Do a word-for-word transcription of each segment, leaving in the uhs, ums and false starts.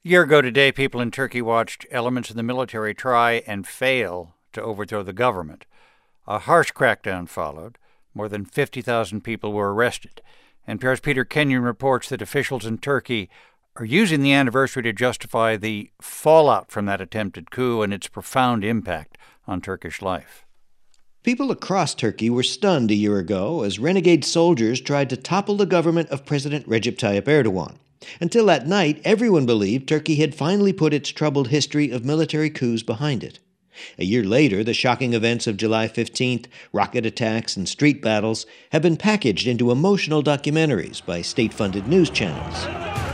A year ago today, people in Turkey watched elements of the military try and fail to overthrow the government. A harsh crackdown followed. More than fifty thousand people were arrested. N P R's Peter Kenyon reports that officials in Turkey are using the anniversary to justify the fallout from that attempted coup and its profound impact on Turkish life. People across Turkey were stunned a year ago as renegade soldiers tried to topple the government of President Recep Tayyip Erdogan. Until that night, everyone believed Turkey had finally put its troubled history of military coups behind it. A year later, the shocking events of July fifteenth, rocket attacks, and street battles have been packaged into emotional documentaries by state-funded news channels.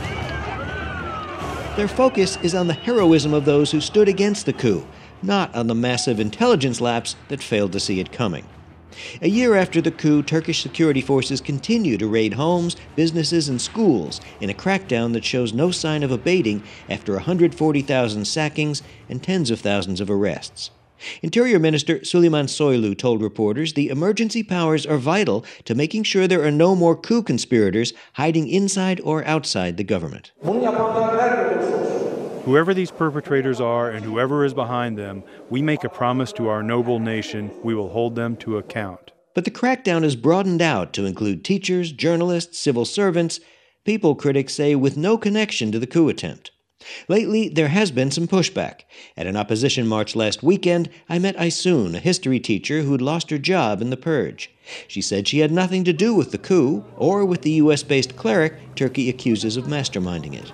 Their focus is on the heroism of those who stood against the coup, not on the massive intelligence lapse that failed to see it coming. A year after the coup, Turkish security forces continue to raid homes, businesses, and schools in a crackdown that shows no sign of abating after one hundred forty thousand sackings and tens of thousands of arrests. Interior Minister Suleyman Soylu told reporters the emergency powers are vital to making sure there are no more coup conspirators hiding inside or outside the government. Whoever these perpetrators are and whoever is behind them, we make a promise to our noble nation we will hold them to account. But the crackdown is broadened out to include teachers, journalists, civil servants, people critics say with no connection to the coup attempt. Lately, there has been some pushback. At an opposition march last weekend, I met Aysun, a history teacher who'd lost her job in the purge. She said she had nothing to do with the coup or with the U S-based cleric Turkey accuses of masterminding it.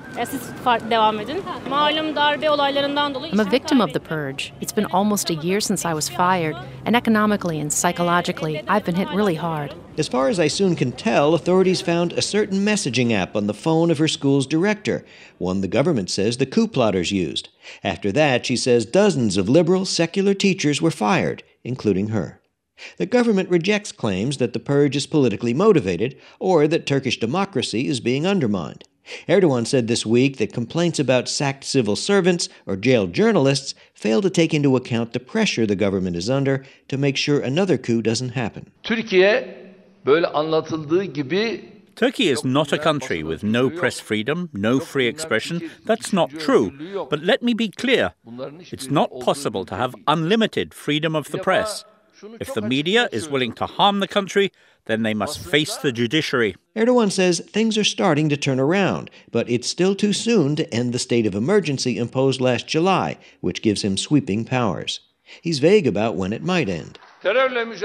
I'm a victim of the purge. It's been almost a year since I was fired, and economically and psychologically, I've been hit really hard. As far as Aysun can tell, authorities found a certain messaging app on the phone of her school's director, one the government says the coup plotters used. After that, she says dozens of liberal, secular teachers were fired, including her. The government rejects claims that the purge is politically motivated or that Turkish democracy is being undermined. Erdogan said this week that complaints about sacked civil servants or jailed journalists fail to take into account the pressure the government is under to make sure another coup doesn't happen. Türkiye böyle anlatıldığı gibi Turkey is not a country with no press freedom, no free expression. That's not true. But let me be clear. It's not possible to have unlimited freedom of the press. If the media is willing to harm the country, then they must face the judiciary. Erdogan says things are starting to turn around, but it's still too soon to end the state of emergency imposed last July, which gives him sweeping powers. He's vague about when it might end. For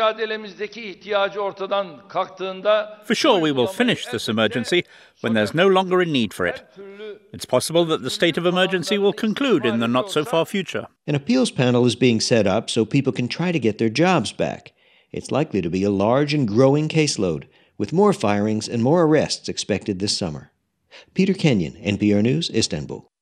sure, we will finish this emergency when there's no longer a need for it. It's possible that the state of emergency will conclude in the not-so-far future. An appeals panel is being set up so people can try to get their jobs back. It's likely to be a large and growing caseload, with more firings and more arrests expected this summer. Peter Kenyon, N P R News, Istanbul.